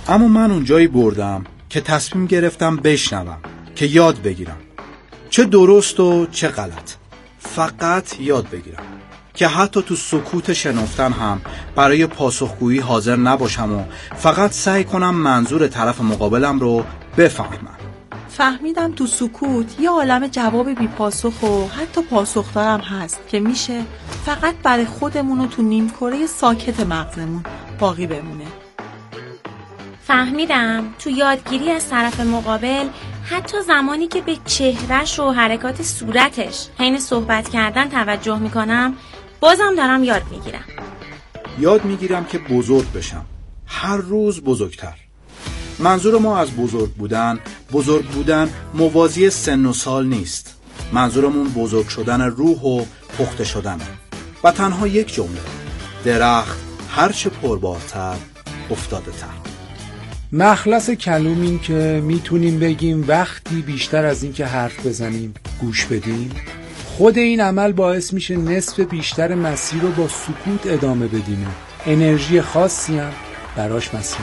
اما من اونجایی بردم که تصمیم گرفتم بشنوم، که یاد بگیرم، چه درست و چه غلط، فقط یاد بگیرم، که حتی تو سکوت شنفتن هم برای پاسخگویی حاضر نباشم و فقط سعی کنم منظور طرف مقابلم رو بفهمم. فهمیدم تو سکوت یه عالم جواب بی پاسخ و حتی پاسخ دارم هست که میشه فقط برای خودمون و تو نیمکره ساکت مغزمون باقی بمونه. فهمیدم تو یادگیری از طرف مقابل حتی زمانی که به چهرهش و حرکات صورتش حین صحبت کردن توجه میکنم بازم دارم یاد میگیرم. یاد میگیرم که بزرگ بشم، هر روز بزرگتر. منظور ما از بزرگ بودن موازی سن و سال نیست. منظورمون بزرگ شدن روح و پخته شدنه. و تنها یک جمله: درخت هرچه پربارتر افتاده تر. مخلص کلوم این که میتونیم بگیم وقتی بیشتر از این که حرف بزنیم گوش بدیم، خود این عمل باعث میشه نصف بیشتر مسیر رو با سکوت ادامه بدیم و انرژی خاصی هم براش مثلا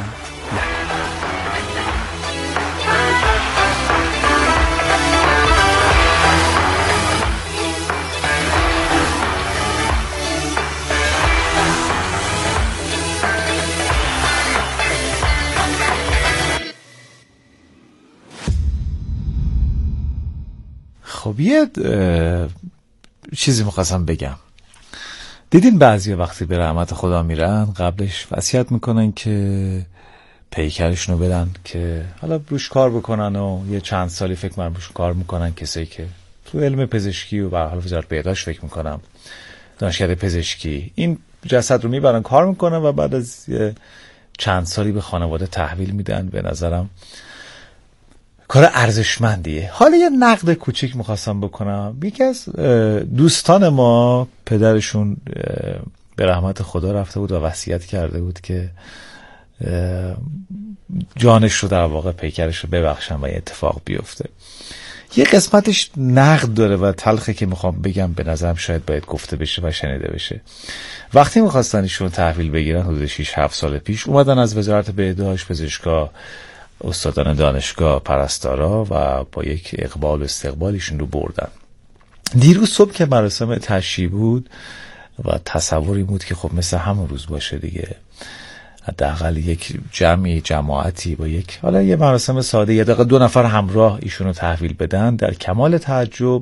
خب یه چیزی می‌خواستم بگم. دیدین بعضی وقتی به رحمت خدا میرن قبلش وصیت میکنن که پیکرشونو بدن که حالا روش کار بکنن و یه چند سالی فکر من روش کار میکنن کسایی که تو علم پزشکی و به هر حال وزارت بهداشت فکر میکنم دانشکده پزشکی این جسد رو میبرن کار میکنن و بعد از چند سالی به خانواده تحویل میدن. به نظرم کار ارزشمندیه. حالا یه نقد کوچیک میخواستم بکنم. یکی از دوستان ما پدرشون به رحمت خدا رفته بود و وصیت کرده بود که جانش رو در واقع پیکرش رو ببخشن و یه اتفاق بیفته. یه قسمتش نقد داره و تلخه که میخوام بگم به نظرم شاید باید گفته بشه و شنیده بشه. وقتی میخواستن ایشون تحویل بگیرن حدود 6-7 سال پیش اومدن از وزارت بهداشت، پزشکا، استادان دانشگاه، پرستارا و با یک اقبال و استقبالشون رو بردن. دیروز صبح که مراسم تشییع بود و تصوری بود که خب مثل همون روز باشه دیگه، حداقل یک جماعتی با یک حالا یه مراسم ساده یه دقیقه 2 نفر همراه ایشونو تحویل بدن، در کمال تعجب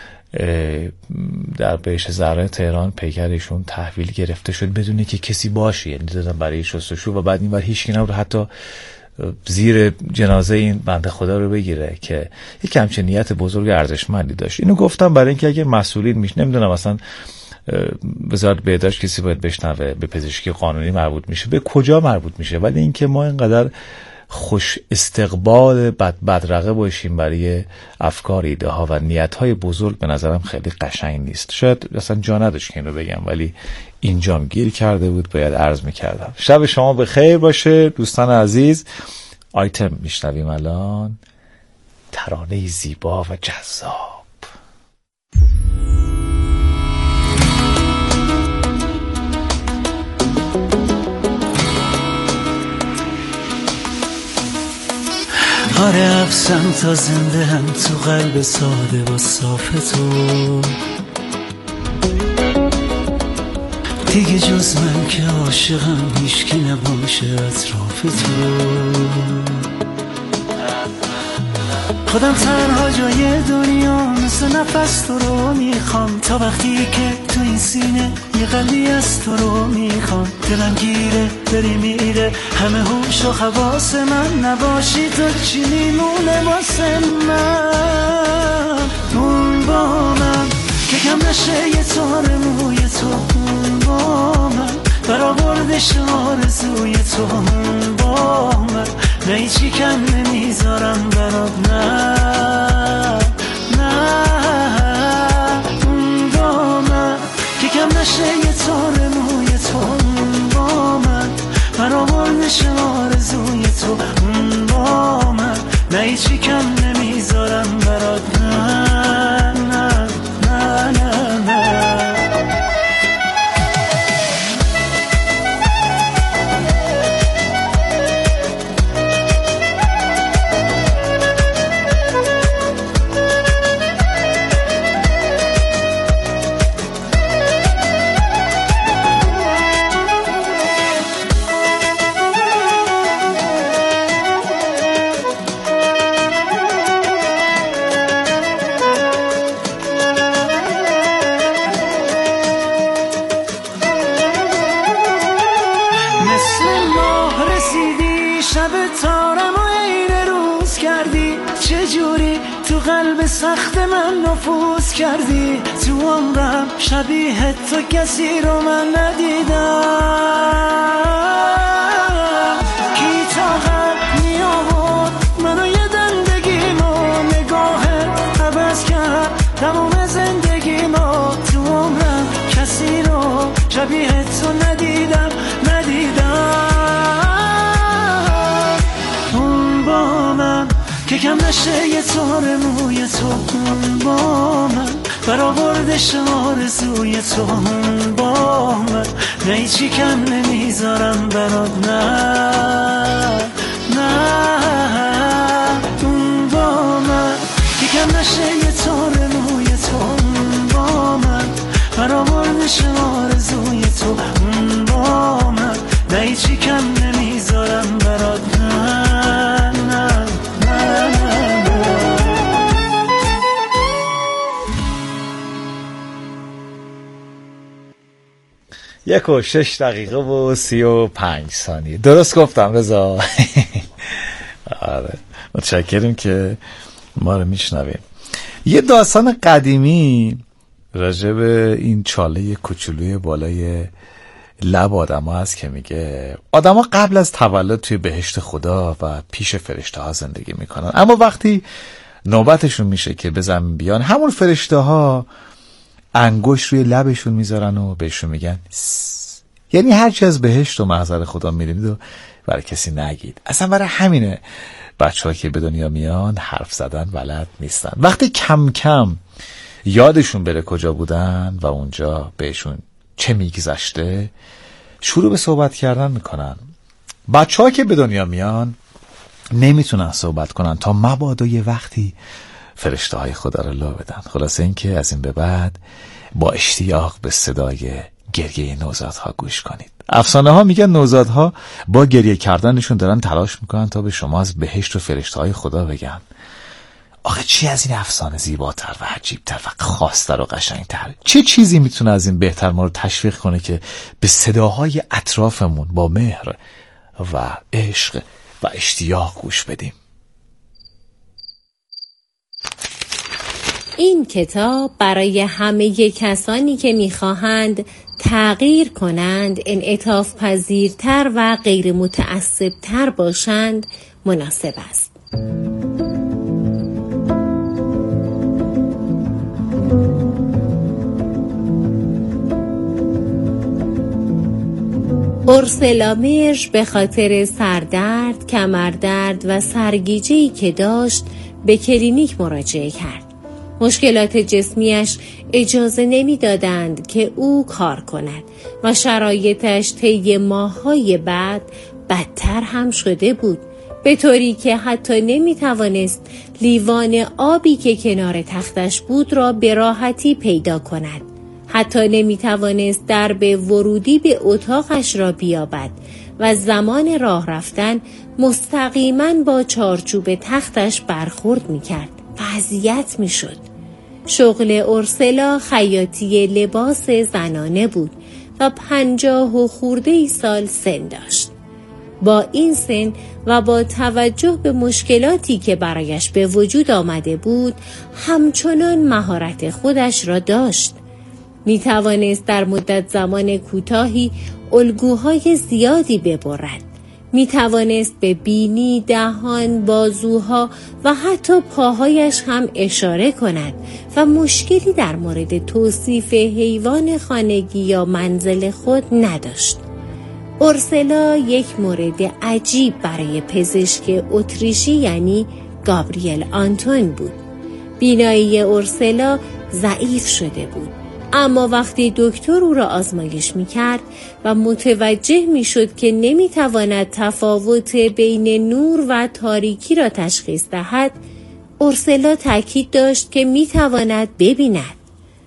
در بهشت زهرا تهران پیکر ایشون تحویل گرفته شد بدون که کسی باشه. یعنی دادن برای شستشو و بعد اینور هیچ کی نبود حتی زیر جنازه این بنده خدا رو بگیره که یک همچین نیت بزرگ ارزشمندی داشت. اینو گفتم برای اینکه اگه مسئولین نمیدونم اصلا وزارت بهداشت کسی باید بشنوه به پزشکی قانونی مربوط میشه به کجا مربوط میشه، ولی اینکه ما اینقدر خوش استقبال بدرقه باشیم برای افکار، ایده ها و نیت های بزرگ به نظرم خیلی قشنگ نیست. شاید اصلا جا نداشت که اینو بگم ولی اینجام گیر کرده بود باید عرض میکردم. شب شما به خیر باشه دوستان عزیز. آیتم میشنویم الان، ترانه زیبا و جذاب. آره افسم تا زنده هم تو قلب ساده و صاف تو، دیگه جز من که عاشقم هیچکی نباشه اطراف تو. خودم تنها جای دنیا مثل نفس تو رو میخوام، تا وقتی که تو این سینه یه قلبی از تو رو میخوام. دلم گیره داری میره همه هوش و حواس من، نباشی تو چی میمونه واسه من؟ اون با من که کم نشه یه تار موی تو، اون با من برآوردش آرزوی تو، اون با من نه هیچی کم نمیذارم برات، نه اون با من که کم نشه یه تار موی تو، اون با من برآوردش آرزوی تو، اون با من نه هیچی کم نمیذارم برات، نه نه نه نه نه. رسیدی شب تارم و عین روز کردی، چجوری تو قلب سخت من نفوذ کردی. تو عمرم شبیه تو کسی رو من ندیدم. کی طاقت می آورد منو یه دندگیمو، نگاهت عوض کرد تمام زندگیمو. تو عمرم کسی رو شبیه تو ندیدم. اون با من که کم نشه یه تار موی تو، اون با من برآوردش آرزوی تو، اون با من نه هیچی کم نمیذارم برات، نه اون با من که کم نشه یه تار موی تو، اون با من برآوردش آرزوی تو، اون با من نه هیچی کم نمیذارم برات، نه. 1:06:35 درست گفتم رضا؟ آره متشکریم که ما رو میشنویم. یه داستان قدیمی راجع به این چاله کوچولوی بالای لب آدم ها هست که میگه آدم ها قبل از تولد توی بهشت خدا و پیش فرشته ها زندگی میکنن، اما وقتی نوبتشون میشه که به زمین بیان، همون فرشته ها انگشت روی لبشون میذارن و بهشون میگن یعنی هرچی از بهشت و محضر خدا میرید و برای کسی نگید. اصلا برای همینه بچه ها که به دنیا میان حرف زدن بلد نیستن. وقتی کم کم یادشون بره کجا بودن و اونجا بهشون چه میگذشته، شروع به صحبت کردن میکنن. بچه ها که به دنیا میان نمیتونن صحبت کنن تا مبادا یه وقتی فرشته های خدا رو لا بدن. خلاصه این که از این به بعد با اشتیاق به صدای گریه نوزادها گوش کنید. افسانه ها میگن نوزادها با گریه کردنشون دارن تلاش میکنن تا به شما از بهشت و فرشته های خدا بگن. آخه چی از این افسانه زیباتر و عجیبتر و خاصتر و قشنگتر؟ چه چیزی میتونه از این بهتر ما رو تشویق کنه که به صداهای اطرافمون با مهر و عشق و اشتیاق گوش بدیم؟ این کتاب برای همه کسانی که میخواهند تغییر کنند، انعطاف پذیرتر و غیر متعصبتر باشند مناسب است. اورسلا میرژ به خاطر سردرد، کمردرد و سرگیجه‌ای که داشت به کلینیک مراجعه کرد. مشکلات جسمیش اجازه نمی‌دادند که او کار کند و شرایطش طی ماه‌های بعد بدتر هم شده بود، به طوری که حتی نمی‌توانست لیوان آبی که کنار تختش بود را به راحتی پیدا کند. حتی نمی‌توانست درب ورودی به اتاقش را بیابد و زمان راه رفتن مستقیما با چارچوب تختش برخورد می‌کرد و اذیت می‌شد. شغل اورسلا خیاطی لباس زنانه بود و 50 خورده سال سن داشت. با این سن و با توجه به مشکلاتی که برایش به وجود آمده بود، همچنان مهارت خودش را داشت. می توانست در مدت زمان کوتاهی الگوهای زیادی ببرد. می توانست به بینی، دهان، بازوها و حتی پاهایش هم اشاره کند و مشکلی در مورد توصیف حیوان خانگی یا منزل خود نداشت. اورسلا یک مورد عجیب برای پزشک اتریشی یعنی گابریل آنتون بود. بینایی اورسلا ضعیف شده بود، اما وقتی دکتر او را آزمایش می‌کرد و متوجه می‌شد که نمی‌تواند تفاوت بین نور و تاریکی را تشخیص دهد، اورسلا تاکید داشت که می‌تواند ببیند.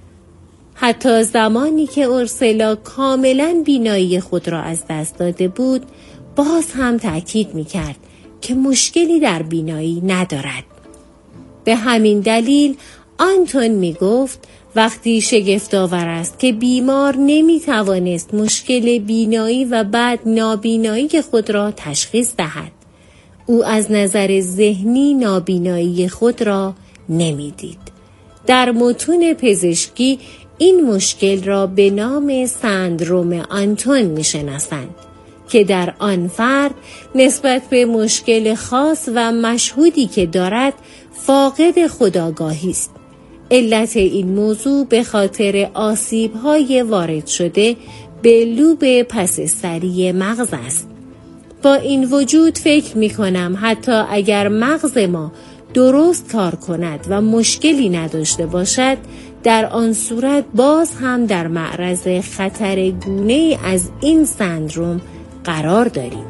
حتی زمانی که اورسلا کاملاً بینایی خود را از دست داده بود، باز هم تاکید می‌کرد که مشکلی در بینایی ندارد. به همین دلیل آنتون می‌گفت وقتی شگفت‌آور است که بیمار نمی‌توانست مشکل بینایی و بعد نابینایی خود را تشخیص دهد. او از نظر ذهنی نابینایی خود را نمی‌دید. در متون پزشکی این مشکل را به نام سندروم آنتون می‌شناسند که در آن فرد نسبت به مشکل خاص و مشهودی که دارد فاقد خودآگاهی است. علت این موضوع به خاطر آسیب‌های وارد شده به لوب پس سری مغز است. با این وجود فکر می‌کنم حتی اگر مغز ما درست کار کند و مشکلی نداشته باشد، در آن صورت باز هم در معرض خطر گونه‌ای از این سندروم قرار داریم.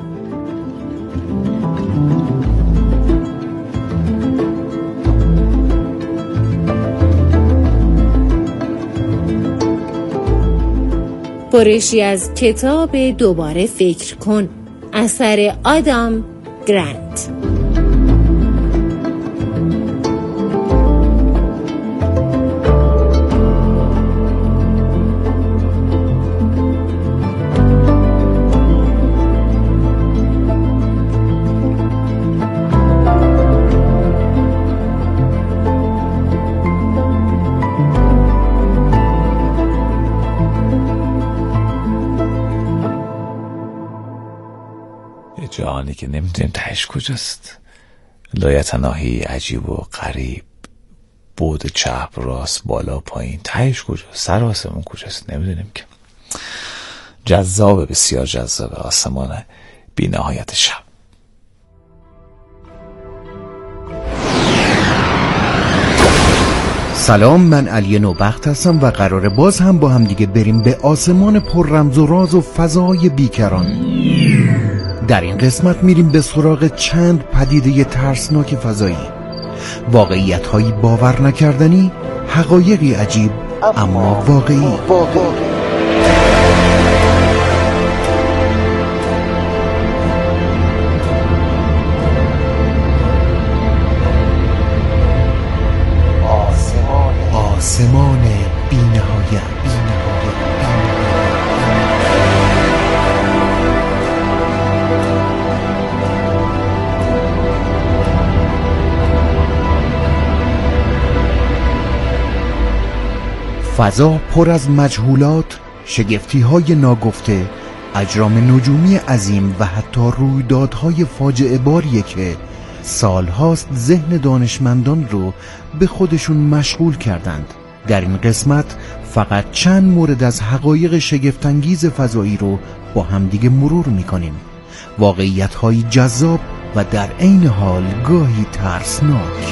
برشی از کتاب دوباره فکر کن، اثر آدام گرانت. جهانی که نمیدونیم تهش کجاست، لایتناهی عجیب و غریب، بعد چپ راست بالا پایین، تهش کجاست، سر آسمون کجاست نمیدونیم که. جذابه، بسیار جذابه آسمان بی نهایت شب. سلام، من علی نوبخت هستم و قراره باز هم با هم دیگه بریم به آسمان پر رمز و راز و فضای بیکران. در این قسمت میریم به سراغ چند پدیده ترسناک فضایی، واقعیت‌هایی باور نکردنی، حقایقی عجیب اما واقعی. آسمان بی‌نهایت. فضا پر از مجهولات، شگفتی‌های ناگفته، اجرام نجومی عظیم و حتی رویدادهای فاجعه باریه که سالهاست ذهن دانشمندان رو به خودشون مشغول کردند. در این قسمت فقط چند مورد از حقایق شگفت‌انگیز فضایی رو با همدیگه مرور می‌کنیم. واقعیت‌های جذاب و در عین حال گاهی ترسناک.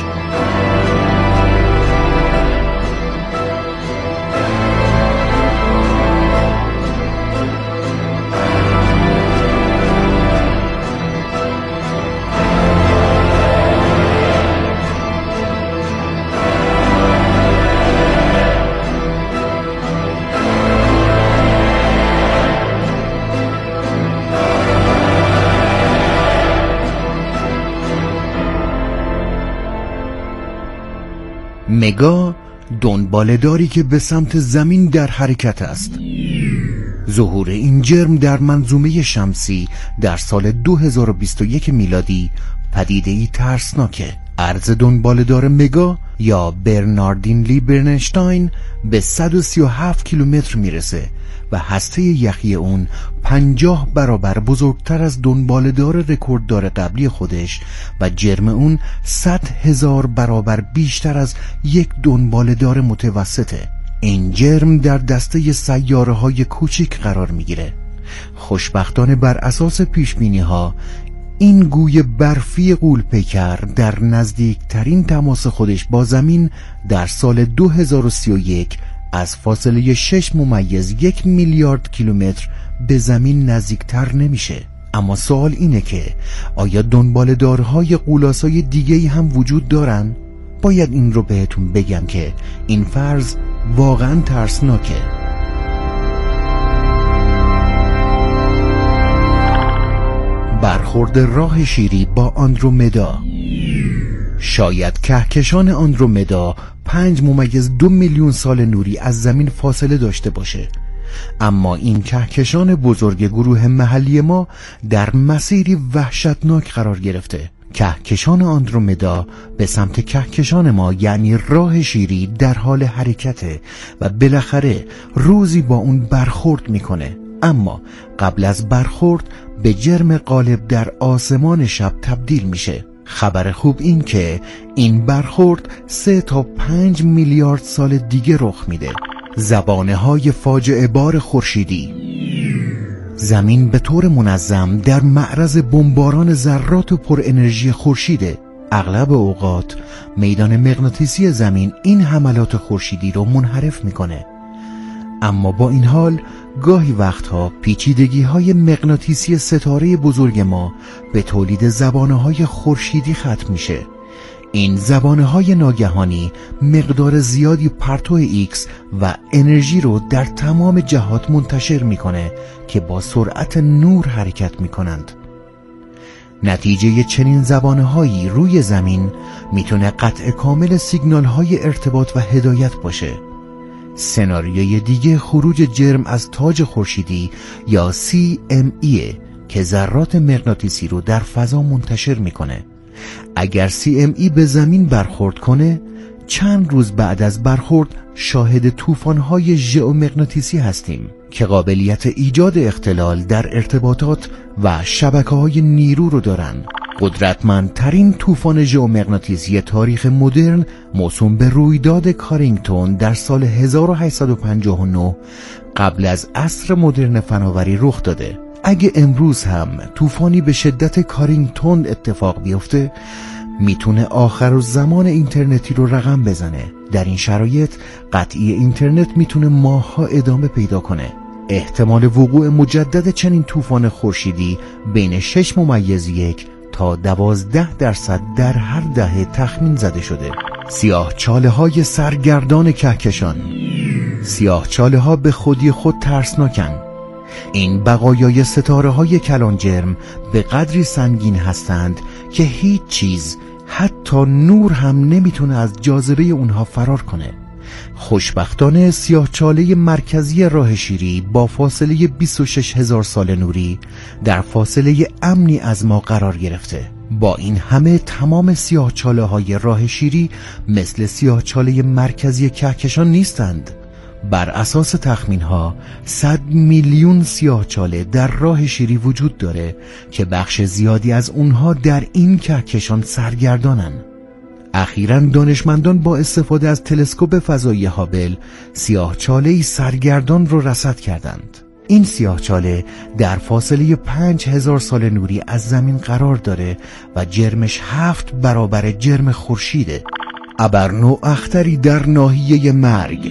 مگا، دنباله‌داری که به سمت زمین در حرکت است. ظهور این جرم در منظومه شمسی در سال 2021 میلادی پدیده‌ای ترسناکه. عرض دنباله‌دار مگا یا برناردین لی برنشتاین به 137 کیلومتر میرسه و هسته یخی اون 50 برابر بزرگتر از دنباله‌دار رکورددار قبلی خودش و جرم اون 100,000 برابر بیشتر از یک دنباله‌دار متوسطه. این جرم در دسته سیاره‌های کوچک قرار میگیره. خوشبختانه بر اساس پیشبینی‌ها این گوی برفی غول‌پیکر در نزدیکترین تماس خودش با زمین در سال 2031 از فاصله 6.1 میلیارد کیلومتر به زمین نزدیکتر نمیشه. اما سوال اینه که آیا دنباله‌دارهای غولاسای دیگه‌ای هم وجود دارن؟ باید این رو بهتون بگم که این فرض واقعا ترسناکه. برخورد راه شیری با آندرومدا. شاید کهکشان آندرومدا 5.2 میلیون سال نوری از زمین فاصله داشته باشه. اما این کهکشان بزرگ گروه محلی ما در مسیری وحشتناک قرار گرفته. کهکشان آندرومدا به سمت کهکشان ما، یعنی راه شیری، در حال حرکته و بالاخره روزی با اون برخورد میکنه. اما قبل از برخورد به جرم غالب در آسمان شب تبدیل میشه. خبر خوب این که این برخورد 3 تا 5 میلیارد سال دیگه رخ میده. زبانه‌های فاجعه بار خورشیدی. زمین به طور منظم در معرض بمباران ذرات پر انرژی خورشیده. اغلب اوقات میدان مغناطیسی زمین این حملات خورشیدی رو منحرف میکنه. اما با این حال گاهی وقتها پیچیدگی‌های مغناطیسی ستاره بزرگ ما به تولید زبانه‌های خورشیدی ختم میشه. این زبانه‌های ناگهانی مقدار زیادی پرتو ایکس و انرژی رو در تمام جهات منتشر میکنه که با سرعت نور حرکت میکنند. نتیجه چنین زبانه‌هایی روی زمین میتونه قطع کامل سیگنال‌های ارتباط و هدایت باشه. سناریوی دیگه خروج جرم از تاج خورشیدی یا CME که ذرات مغناطیسی رو در فضا منتشر میکنه. اگر CME به زمین برخورد کنه، چند روز بعد از برخورد شاهد طوفان‌های ژئومغناطیسی هستیم که قابلیت ایجاد اختلال در ارتباطات و شبکه‌های نیرو رو دارن. قدرتمندترین طوفان ژئومغناطیسی تاریخ مدرن موسوم به رویداد کارینگتون در سال 1859 قبل از عصر مدرن فناوری رخ داده. اگه امروز هم طوفانی به شدت کارینگتون اتفاق بیفته، میتونه آخرالزمان اینترنتی رو رقم بزنه. در این شرایط قطعی اینترنت میتونه ماه‌ها ادامه پیدا کنه. احتمال وقوع مجدد چنین طوفان خورشیدی بین 6.1 تا 12% در هر دهه تخمین زده شده. سیاهچاله‌های سرگردان کهکشان. سیاهچاله‌ها به خودی خود ترسناکن. این بقایای ستاره‌های کلانجرم به قدری سنگین هستند که هیچ چیز، حتی نور هم نمیتونه از جاذبه اونها فرار کنه. خوشبختانه سیاهچاله مرکزی راه شیری با فاصله 26,000 سال نوری در فاصله امنی از ما قرار گرفته. با این همه تمام سیاهچاله‌های راه شیری مثل سیاهچاله مرکزی کهکشان نیستند. بر اساس تخمین‌ها 100 میلیون سیاهچاله در راه شیری وجود داره که بخش زیادی از اونها در این کهکشان سرگردانن. اخیراً دانشمندان با استفاده از تلسکوپ فضایی هابل سیاهچاله‌ای سرگردان رو رصد کردند. این سیاهچاله در فاصله 5000 سال نوری از زمین قرار داره و جرمش 7 برابر جرم خورشیده. ابرنواختری در ناحیه مرگ.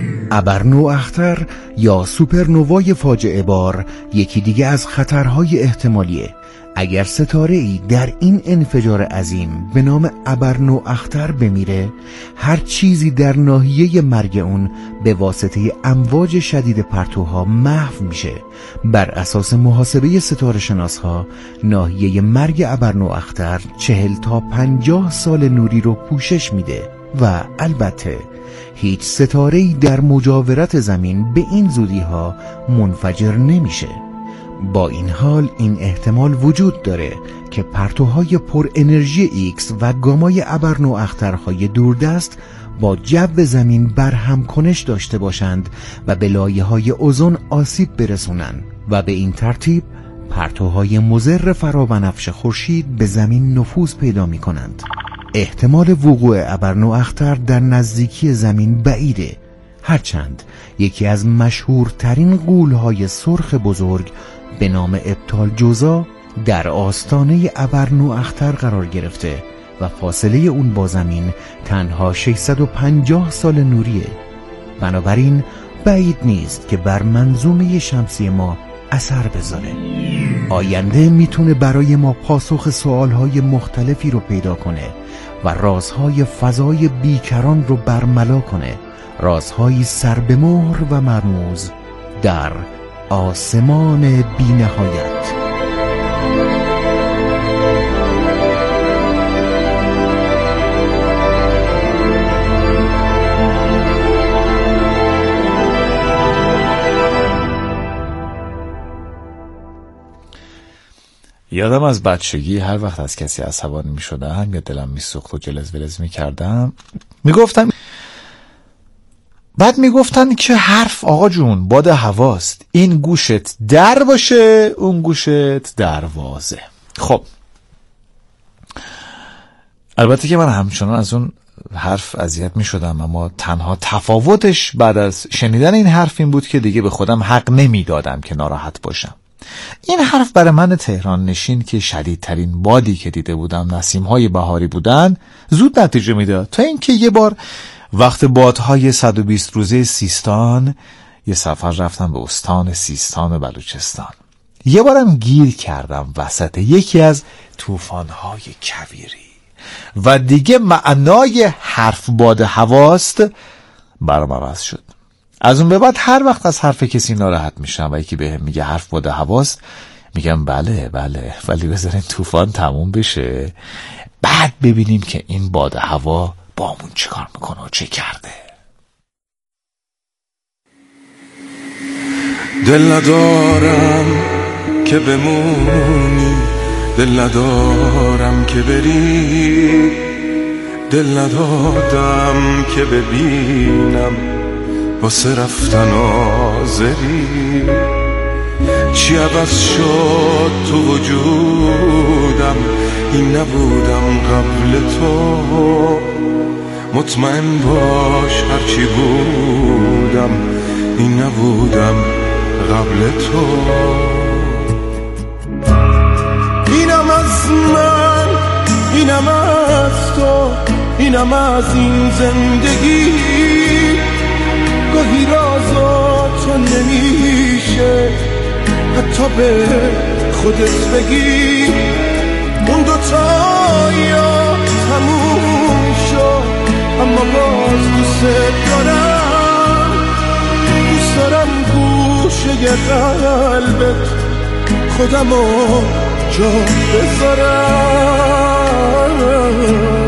ابرنواختر یا سوپرنوای فاجعه بار یکی دیگه از خطرهای احتمالیه. اگر ستاره‌ای در این انفجار عظیم به نام ابرنواختر بمیره، هر چیزی در ناحیه مرگ اون به واسطه امواج شدید پرتوها محو میشه. بر اساس محاسبه ستاره شناسها، ناحیه مرگ ابرنواختر 40 تا 50 سال نوری رو پوشش میده و البته هیچ ستاره‌ای در مجاورت زمین به این زودی‌ها منفجر نمیشه. با این حال این احتمال وجود داره که پرتوهای پر انرژی ایکس و گامای ابرنواخترهای دوردست با جو زمین برهم کنش داشته باشند و به لایه‌های اوزون آسیب برسونن و به این ترتیب پرتوهای مضر فرابنفش خورشید به زمین نفوذ پیدا می کنند. احتمال وقوع ابرنواختر در نزدیکی زمین بعیده، هرچند یکی از مشهورترین غول‌های سرخ بزرگ به نام ابطالجوزا در آستانه ابرنواختر قرار گرفته و فاصله اون با زمین تنها 650 سال نوریه. بنابراین بعید نیست که بر منظومه شمسی ما اثر بذاره. آینده میتونه برای ما پاسخ سوالهای مختلفی رو پیدا کنه و رازهای فضای بیکران رو برملا کنه، رازهای سربه‌مهر و مرموز در آسمان بی‌نهایت. یادم از بچگی هر وقت از کسی عصبانی می شدم یا دلم می سوخت و جلز ولز می کردم بعد می گفتن که حرف آقا جون باد هواست، این گوشت در باشه اون گوشت دروازه. خب البته که من همچنان از اون حرف اذیت می شدم، اما تنها تفاوتش بعد از شنیدن این حرف این بود که دیگه به خودم حق نمی دادم که ناراحت باشم. این حرف برای من تهران نشین که شدیدترین بادی که دیده بودم نسیم‌های بهاری بودن زود نتیجه میداد، تا اینکه یه بار وقت بادهای 120 روزه سیستان یه سفر رفتم به استان سیستان بلوچستان. یه بارم گیر کردم وسط یکی از طوفان‌های کویری و دیگه معنای حرف باد هواست برام عوض شد. از اون به بعد هر وقت از حرف کسی ناراحت میشم و یکی بهم میگه حرف باد هواست، میگم بله ولی بذارین طوفان تموم بشه بعد ببینیم که این باد هوا با همون چه کار میکنه و چه کرده. دل ندارم که بمونی، دل ندارم که بری، دل ندادم که ببینم واسه رفتن آزری. چی عوض شد تو وجودم، این نبودم قبل تو. مطمئن باش هرچی بودم، این نبودم قبل تو. اینم از من، اینم از تو، اینم از این زندگی. گاهی رازا تو نمیشه حتی به خودت بگی. اون دوتا یا تموم شد اما باز دوست دارم. دوست دارم گوشه قلبت خودمو جا بذارم.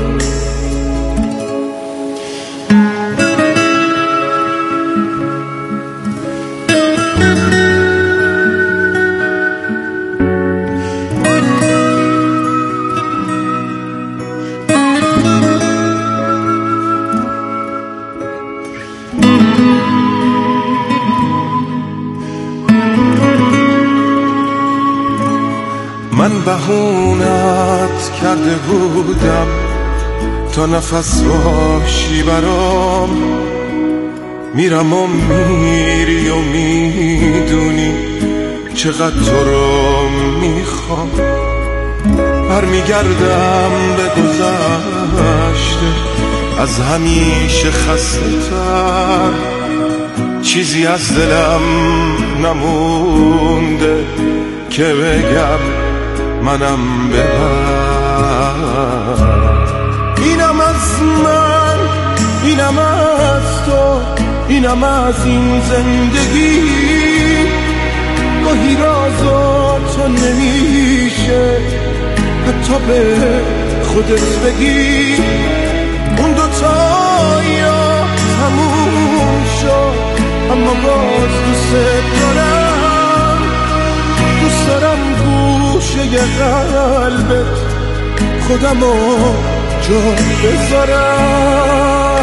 من بهونت کرده بودم تا نفس باشی برام. میرم و میری و میدونی چقدر تو رو میخوام. برمیگردم به گذشته از همیشه خسته تر. چیزی از دلم نمونده که بگم منم ببر. اینم از من، اینم از تو، اینم از این زندگی. گاهی رازا تو نمیشه حتی به خودت بگی. اون دوتا یا تموم شد اما باز دوست دارم. دوست دارم گوشه قلبت خودمو جا بذارم.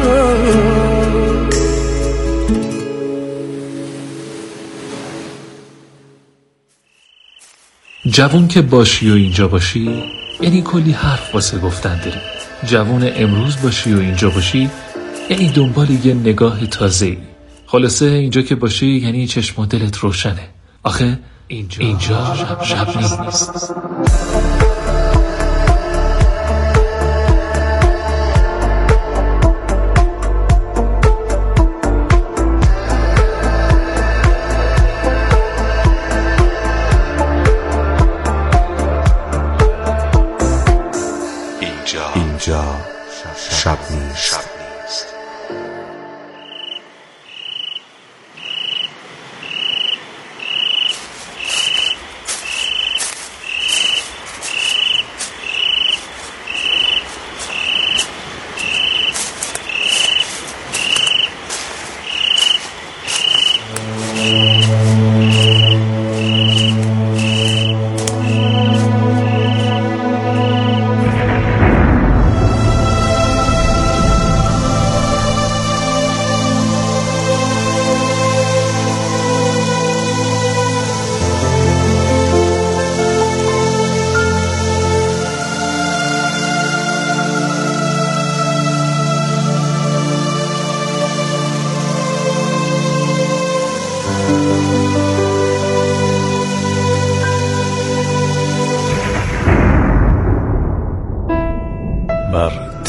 جوون که باشی و اینجا باشی یعنی کلی حرف واسه گفتن داری. جوون امروز باشی و اینجا باشی یعنی دنبال یه نگاه تازه‌ای. خلاصه اینجا که باشی یعنی چشم و دلت روشنه. آخه اینجا شب نیست. اینجا شب نیست.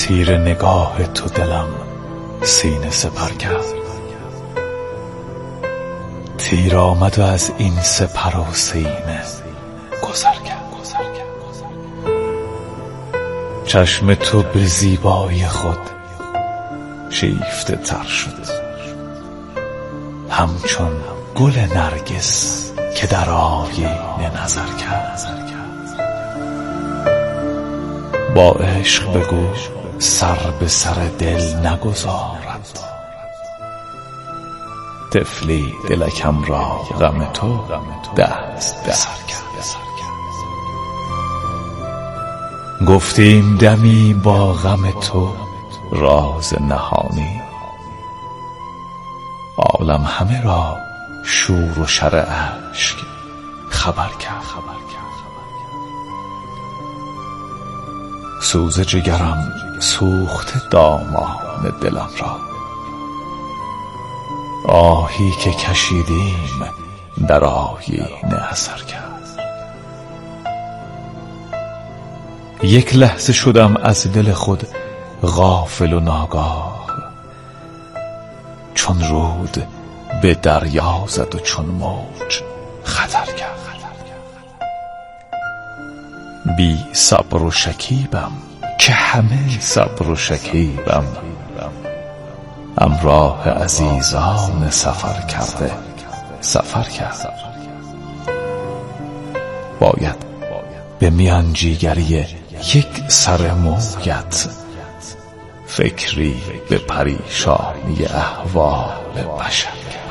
تیر نگاه تو دلم سینه سپر کرد. تیر آمد و از این سپر و سینه گذر کرد. چشم تو به زیبایی خود شیفته تر شد، همچون گل نرگس که در آینه نظر کرد. با عشق بگو سر به سر دل نگذارد، طفلی دلکم را غم تو دست به سر کرد. گفتیم دمی با غم تو راز نهانی، عالم همه را شور و شر عشق خبر کرد. سوز جگرم سوخت دامان دلم را، آهی که کشیدیم در آیینه اثر کرد. یک لحظه شدم از دل خود غافل و ناگاه، چون رود به دریا زد و چون موج خطر کرد. بی صبر و شکیبم که همه صبر و شکیبم، همراه عزیزان سفر کرده سفر کرد. باید به میان جیگری یک سر مویت فکری به پریشانی احوال بشر.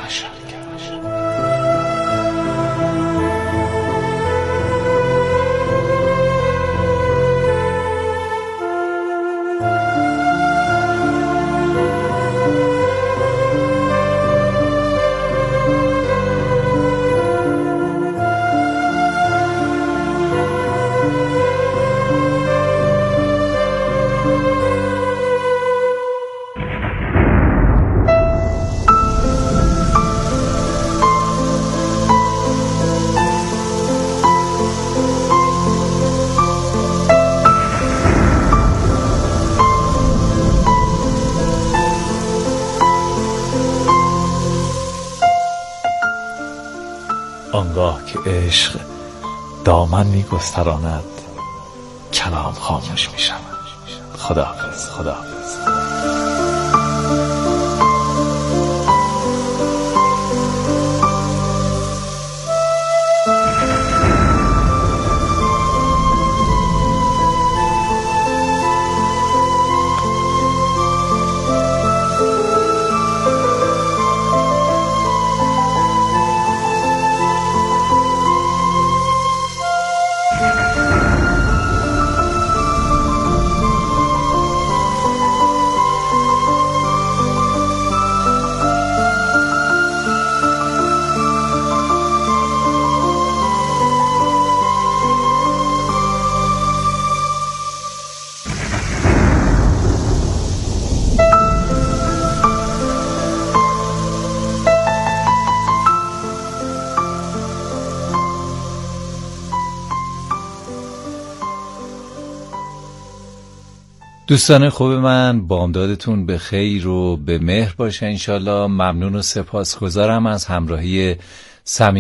آنگاه که عشق دامن می گستراند، کلام خاموش می شود. خداحافظ. دوستان خوب من، بامدادتون به خیر و به مهر باشه انشالله. ممنون و سپاسگزارم از همراهی صمیمی